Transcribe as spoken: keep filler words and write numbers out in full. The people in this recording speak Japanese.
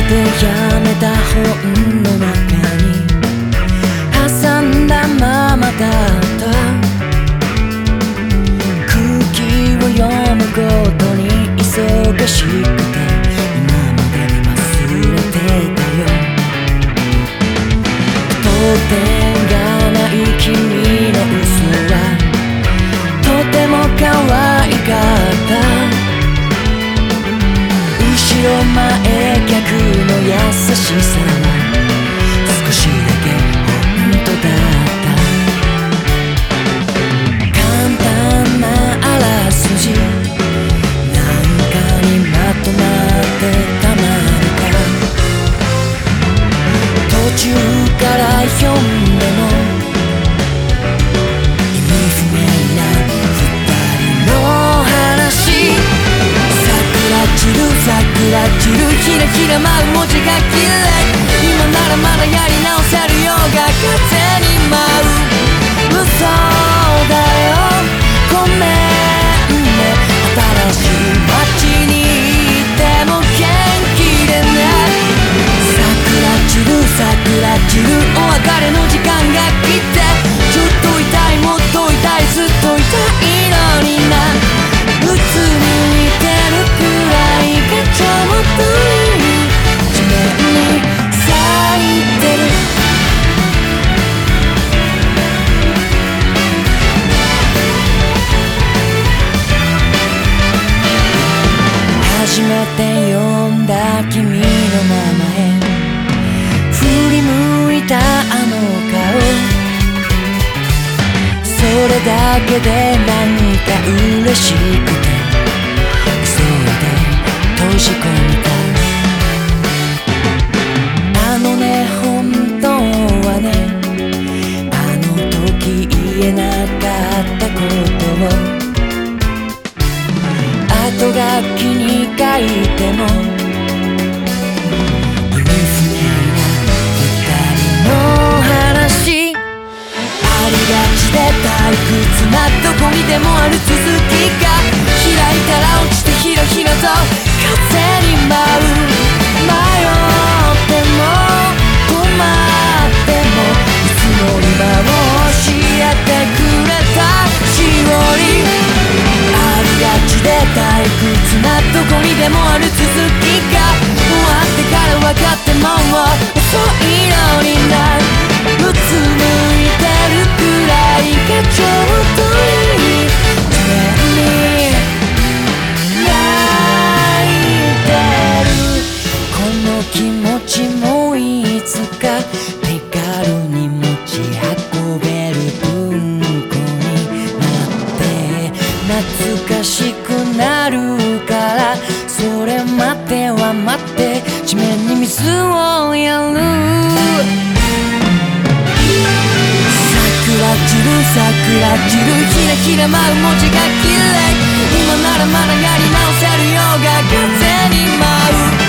でやめた本の中に挟んだままだった空気を読むことに忙しくて今まで忘れてたよ。当店がない君の嘘はとても可愛かった。後ろ前客の優しさは少しだけ本当だった。簡単なあらすじなんかにまとまってたまるか。途中から読んでも意味不明な二人の話。桜散る桜散るひらひら舞う文字が綺麗。今ならまだやり直せるようが風に舞う。嘘だよごめんね。新しい街にいても元気でね。桜散る桜散るお別れの時間が来てちょっと痛いもっと痛いずっと痛いのにな。うつむいてるくらいがちょうどいい地面に咲いてる。初めて呼んだ君の名前振り向いたあの顔それだけで何か嬉しくて急いで閉じ込めた。あのね本当はねあの時言えなかったことを後書きに書いても意味不明な二人の話。ありがちで退屈などこにでもある続きが開いたら落ちてひらひらと風に舞う。迷っても止まってもいつも今を教えてくれたしおり。ありがちで退屈などこにでもある続きが終わってから分かっても遅いのにな。うつむいてるくらいがちょうどいい地面に泣いてる。この気持ちもいつか手軽に持ち運べる文庫になって懐かしくなるからそれ待っては待って地面に水をやる。桜散る桜散るひらひら舞う文字が綺麗。今ならまだやり直せるようが風に舞う。